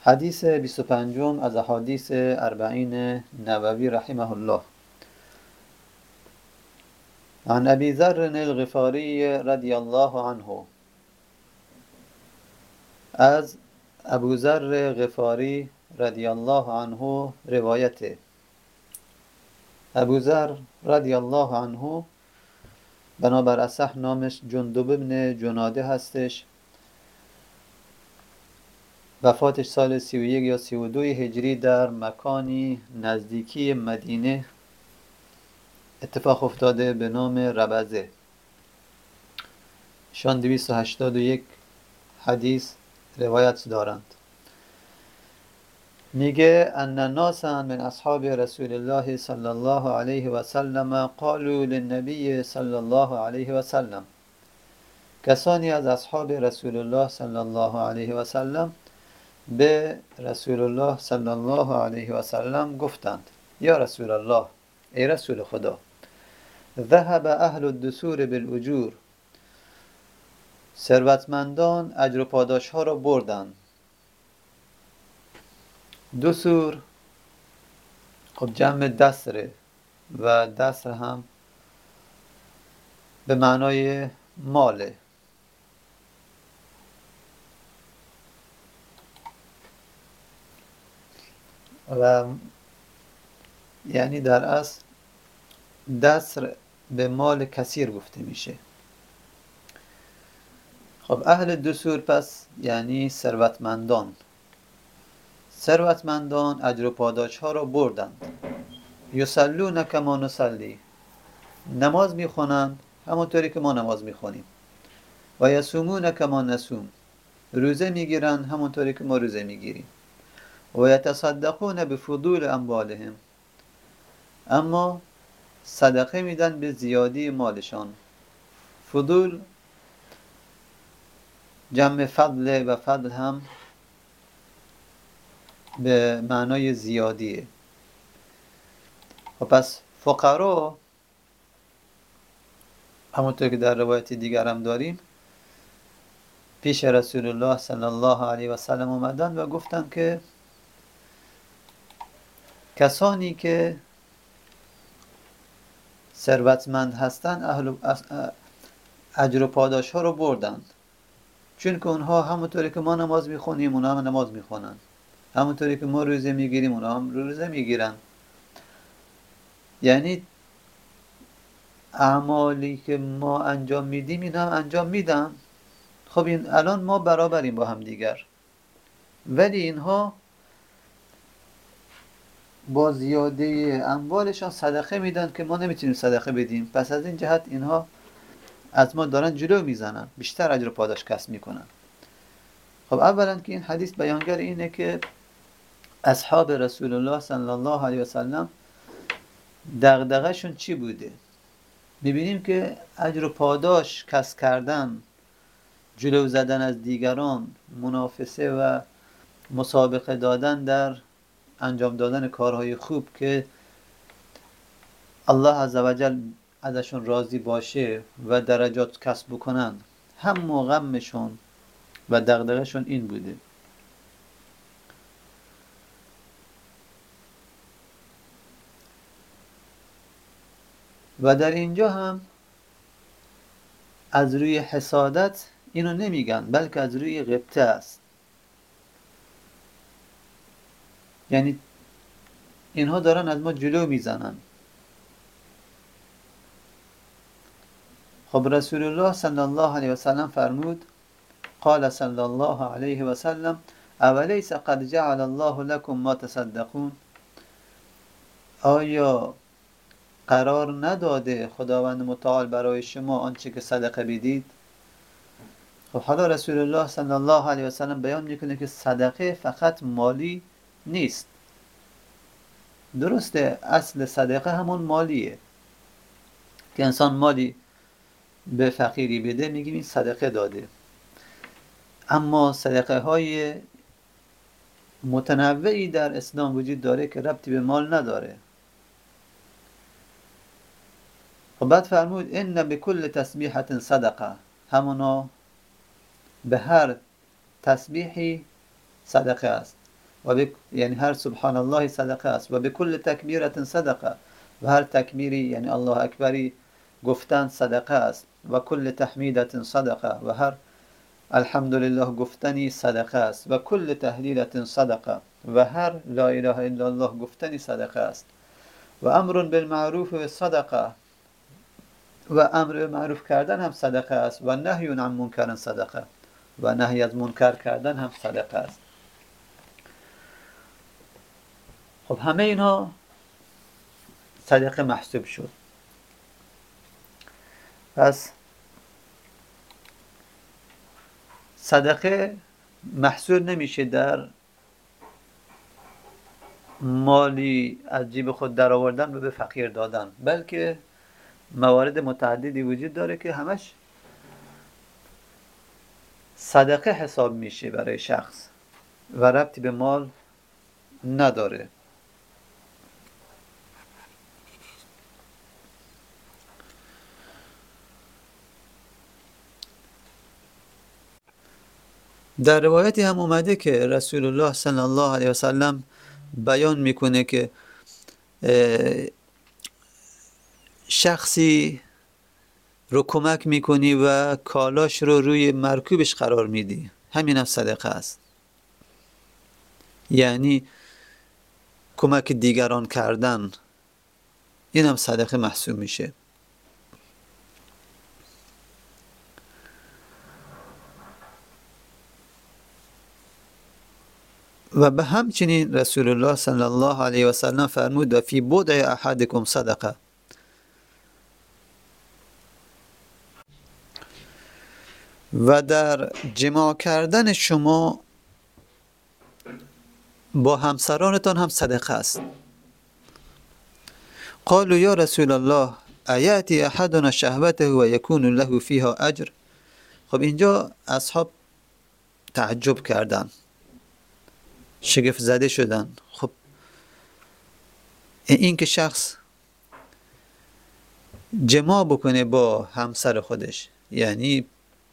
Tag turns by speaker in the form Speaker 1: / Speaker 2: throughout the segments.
Speaker 1: حدیث 25 از احادیث اربعین نووی رحمه الله. عن ابی ذر الغفاری رضی الله عنه، از ابو ذر غفاری رضی الله عنه روایته. ابو ذر رضی الله عنه بنابر اصح نامش جندب بن جناده هستش. وفاتش سال 31 یا 32 هجری در مکانی نزدیکی مدینه اتفاق افتاده به نام ربزه. شان 281 حدیث روایت دارند. میگه ان ناسا من اصحاب رسول الله صلی الله علیه و سلم قالوا للنبی صلی الله علیه و سلم، کسانی از اصحاب رسول الله صلی الله علیه و سلم به رسول الله صلی الله علیه و سلم گفتند: یا رسول الله، ای رسول خدا، ذهب اهل الدثور بالاجور، ثروتمندان اجر و پاداش ها را بردند. دثور خب جمع دسره و دسر هم به معنای ماله. و یعنی در اصل دسر به مال کثیر گفته میشه. خب اهل دثور پس یعنی ثروتمندان. ثروتمندان اجر و پاداش ها را بردند. یصلون کما نصلی، نماز میخونند همونطوری که ما نماز میخونیم. و یصومون کما نصوم، روزه میگیرند همونطوری که ما روزه میگیریم. و یتصدقون بفضول اموالهم، اما صدقه میدن به زیادی مالشان. فضول جمع فضل و فضل هم به معنای زیادیه. و پس فقرا همونطور که در روایت دیگر هم داریم پیش رسول الله صلی الله علیه و سلم اومدن و گفتن که کسانی که ثروتمند هستن اجر و پاداش ها رو بردند، چون که اونها همونطوری که ما نماز میخونیم اونها هم نماز میخونن، همونطوری که ما روزه میگیریم اونها هم روزه میگیرن. یعنی اعمالی که ما انجام میدیم این هم انجام میدن. خب این الان ما برابریم با هم دیگر، ولی اینها با زیاده اموالشان صدقه میدن که ما نمیتونیم صدقه بدیم. پس از این جهت اینها از ما دارن جلو میزنن، بیشتر اجر و پاداش کسب میکنن. خب اولا که این حدیث بیانگر اینه که اصحاب رسول الله صلی الله علیه و سلم دغدغه شون چی بوده. میبینیم که اجر و پاداش کسب کردن، جلو زدن از دیگران، منافسه و مسابقه دادن در انجام دادن کارهای خوب که الله عزوجل ازشون راضی باشه و درجات کسب بکنن، هم و غمشون و دغدغه‌شون این بوده. و در اینجا هم از روی حسادت اینو نمیگن، بلکه از روی غبطه است. یعنی اینها دارن از ما جلو میزنن. خب رسول الله صلی الله علیه و سلم فرمود: قال صلی الله علیه و سلم اولیس قد جعل الله لكم ما تصدقون، آیا قرار نداده خداوند متعال برای شما آنچه که صدقه بدید؟ خب حالا رسول الله صلی الله علیه و سلم بیان میکنه که صدقه فقط مالی نیست. درسته اصل صدقه همون مالیه که انسان مالی به فقیری بده میگیم این صدقه داده. اما صدقه های متنوعی در اسلام وجود داره که ربطی به مال نداره. و بعد فرمود ان بكل تسبیحة صدقه، همونا به هر تسبیحی صدقه است. یعنی هر سبحان الله صدقه است. و به کل تکبیرت صدقه، و هر تکبیری یعنی الله اکبری گفتن صدقه است. و کل تحمیدت صدقه، و هر الحمدلله گفتنی صدقه است. و کل تهلیلت صدقه، و هر لا اله الا الله گفتنی صدقه است. و امر بالمعروف و صدقه، و امر معروف کردن هم صدقه است. و نهی عن منکر صدقه، و نهی از منکر کردن هم صدقه است. خب همه اینها صدقه محسوب شد. پس صدقه محصور نمیشه در مالی از جیب خود در آوردن و به فقیر دادن، بلکه موارد متعددی وجود داره که همش صدقه حساب میشه برای شخص و ربطی به مال نداره. در روایتی هم اومده که رسول الله صلی الله علیه و سلم بیان میکنه که شخصی رو کمک میکنی و کالاش رو روی مرکوبش قرار میدی، همین هم صدقه است. یعنی کمک دیگران کردن، این هم صدقه محسوب میشه. و به همچنین رسول الله صلی الله علیه و سلم فرمود فی بضع احدکم صدقه، و در جماع کردن شما با همسرانتان هم صدقه است. قالوا یا رسول الله ایاتی احدنا شهوته و یکون له فیها اجر. خب اینجا اصحاب تعجب کردن، شگفت زده شدن. خب این که شخص جماع بکنه با همسر خودش، یعنی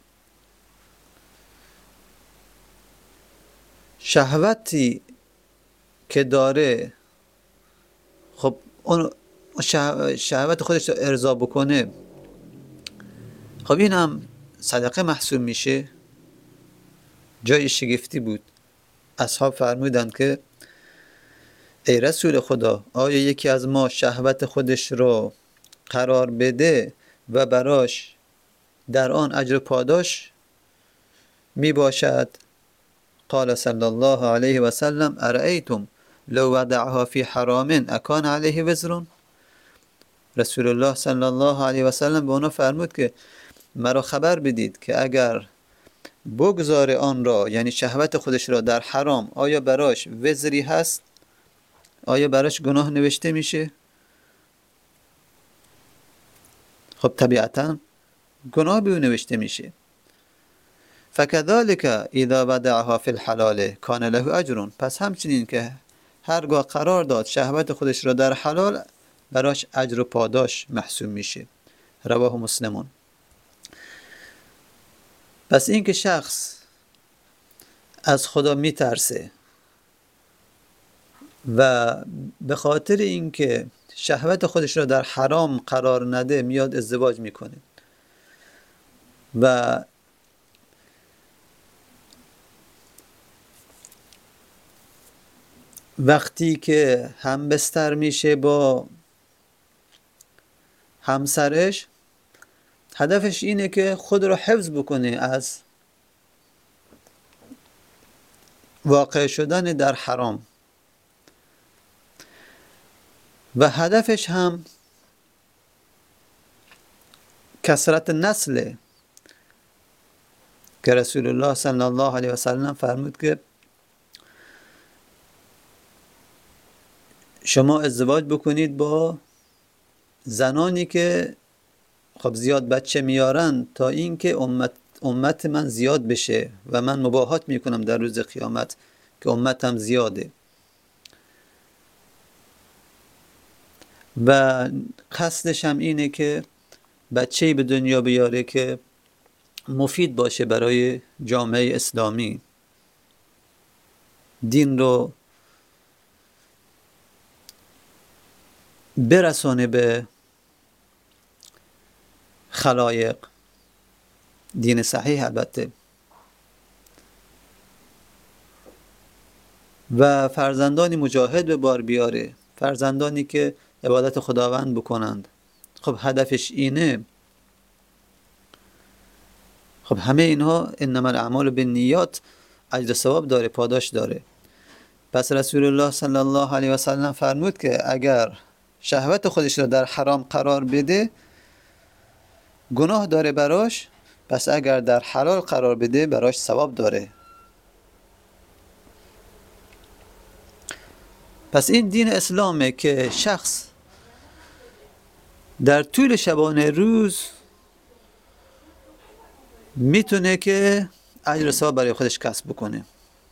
Speaker 1: شهوتی که داره، خب اون شهوت خودش رو ارضا بکنه، خب این هم صدقه محسوب میشه. جای شگفتی بود. اصحاب فرمودند که ای رسول خدا، آیا یکی از ما شهوت خودش رو قرار بده و براش در آن اجر پاداش می باشد؟ قال صلی الله علیه و سلم ارأیتم لو وضعها فی حرام اکان علیه وزر. رسول الله صلی الله علیه و سلم به اونا فرمود که مرا خبر بدید که اگر بگذاره آن را، یعنی شهوت خودش را، در حرام، آیا براش وزری هست؟ آیا براش گناه نوشته میشه؟ خب طبیعتا گناه به او نوشته میشه. فکذالک اذا وضعها فی الحلال کان له اجر. پس همچنین که هرگاه قرار داد شهوت خودش را در حلال، براش اجر و پاداش محسوب میشه. رواه مسلمون. پس این که شخص از خدا میترسه و به خاطر اینکه شهوت خودش را در حرام قرار نده میاد ازدواج میکنه و وقتی که همبستر میشه با همسرش، هدفش اینه که خود را حفظ بکنه از واقع شدن در حرام و هدفش هم کثرت نسل، که رسول الله صلی الله علیه و سلم فرمود که شما ازدواج بکنید با زنانی که خب زیاد بچه میارن تا اینکه امت من زیاد بشه و من مباهات میکنم در روز قیامت که امتم زیاده. و قصدش هم اینه که بچه‌ای به دنیا بیاره که مفید باشه برای جامعه اسلامی، دین رو برسانه به خلایق، دین صحیح البته، و فرزندانی مجاهد به بار بیاره، فرزندانی که عبادت خداوند بکنند. خب هدفش اینه. خب همه اینها انما الاعمال بالنیات اجر و ثواب داره، پاداش داره. پس رسول الله صلی الله علیه و سلم فرمود که اگر شهوت خودش را در حرام قرار بده گناه داره براش، پس اگر در حلال قرار بده براش ثواب داره. پس این دین اسلامه که شخص در طول شبانه روز میتونه که اجر و ثواب برای خودش کسب بکنه.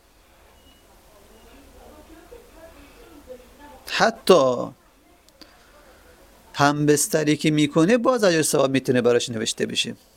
Speaker 1: حتی همبستری که میکنه باز اجر و ثواب میتونه براش نوشته بشه.